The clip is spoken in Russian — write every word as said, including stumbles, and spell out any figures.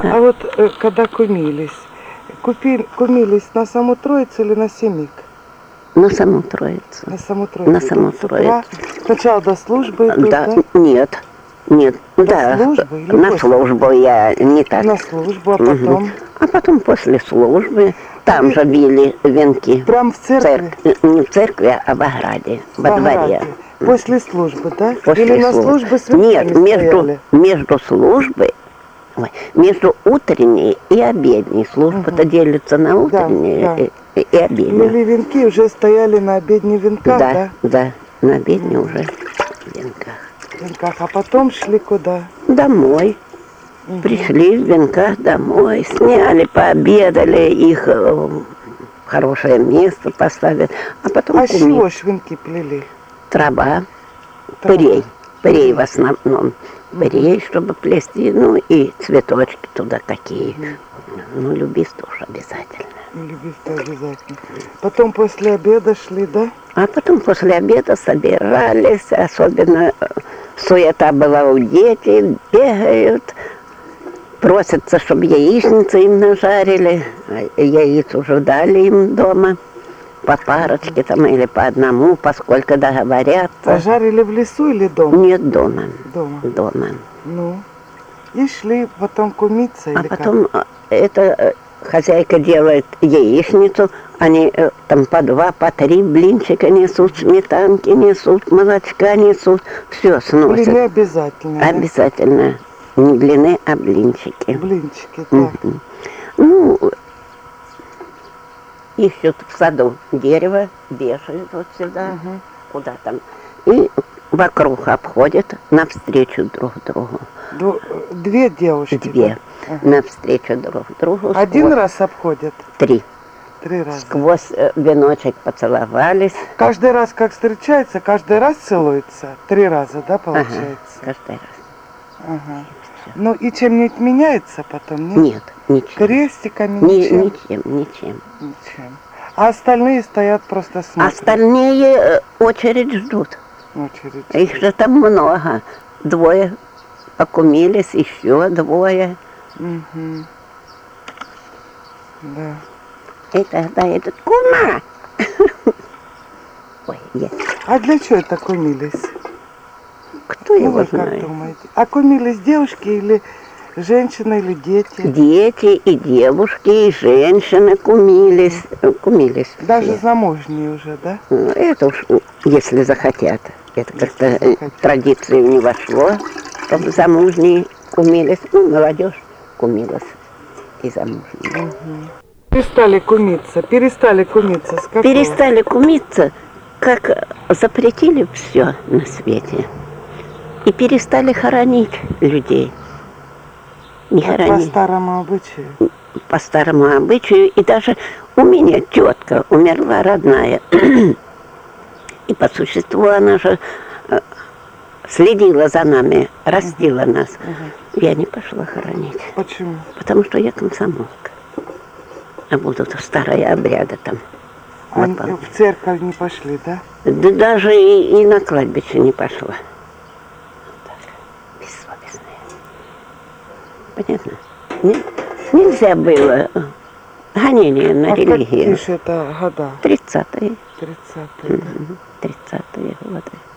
А вот э, когда кумились, купи, кумились на саму Троицу или на Семик? На саму Троицу. На саму Троицу. На саму Троицу. Сначала до службы идут, да, да? Нет, нет. До да, службы или на после? службу я не так. На службу, а потом? Угу. А потом после службы там Вы... же били венки. Прям в церкви? Церкви. Не в церкви, а в ограде, в во дворе. После службы, да? После или на службы. службе с Нет, между, стояли? между службой, ой, между утренней и обедней. Служба-то угу. делится на утреннюю да, да. и, и обеднюю. Мели венки уже стояли на обедней венках, да? Да, да, на обедней угу. уже в венках. В венках. А потом шли куда? Домой. Угу. Пришли в венках домой, сняли, пообедали, их в хорошее место поставили. А потом А с чего ж венки плели? Траба, пырей, пырей в основном. Пырей, чтобы плести, ну и цветочки туда какие. Угу. Ну, любист уж обязательно. Любист обязательно. Потом после обеда шли, да? А потом после обеда собирались, особенно суета была у детей, бегают, просятся, чтобы яичницы им нажарили, яиц уже дали им дома, по парочке там или по одному, поскольку договорятся. Пожарили в лесу или дома? Нет, дома. Дома. Дома. Ну, и шли потом кумиться или А потом как? это хозяйка делает яичницу, они там по два, по три блинчика несут, сметанки несут, молочка несут, все сносят. Блины обязательно, Обязательно. Да? Не блины, а блинчики. Блинчики, так. Угу. Ну, ищут в саду дерево, вешают вот сюда, угу. куда там, и вокруг обходят навстречу друг другу. Две девушки? Две. Да? Ага. Навстречу друг другу. Один сквозь... раз обходят? Три. Три раза. Сквозь веночек поцеловались. Каждый раз, как встречаются, каждый раз целуются? Три раза, да, получается? Ага, каждый раз. Ага. Ну и чем-нибудь меняется потом? Нет, нет ничем. Крестиками? Ни, ничем? Ничем, ничем. Ничем. А остальные стоят просто смотрят? Остальные очередь ждут. Очередь. Их же там много. Двое окумились, еще двое. Угу. Да. И тогда этот кума. Ой, я... А для чего это кумились? Кто ну, его вы знает? Как думаете? А кумились девушки или женщины, или дети? Дети и девушки, и женщины кумились. Кумились Даже все. Замужние уже, да? Ну, это уж, если захотят. Это как-то традицию не вошло, чтобы замужние кумились. Ну, молодежь кумилась и замужние. Угу. Перестали кумиться, перестали кумиться. С какого? Перестали кумиться, как запретили все на свете. И перестали хоронить людей. Не а хоронить. По старому обычаю? По старому обычаю. И даже у меня тетка умерла родная. И по существу она же следила за нами, растила нас. Угу. Я не пошла хоронить. Почему? Потому что я комсомолка. А будут старые обряды там. А в церковь не пошли, да? Да даже и, и на кладбище не пошла. Вот так. Бессовестная. Понятно? Не, нельзя было. Гонение на а религию. А это года? Тридцатые. Тридцатые, да. Тридцатые годы.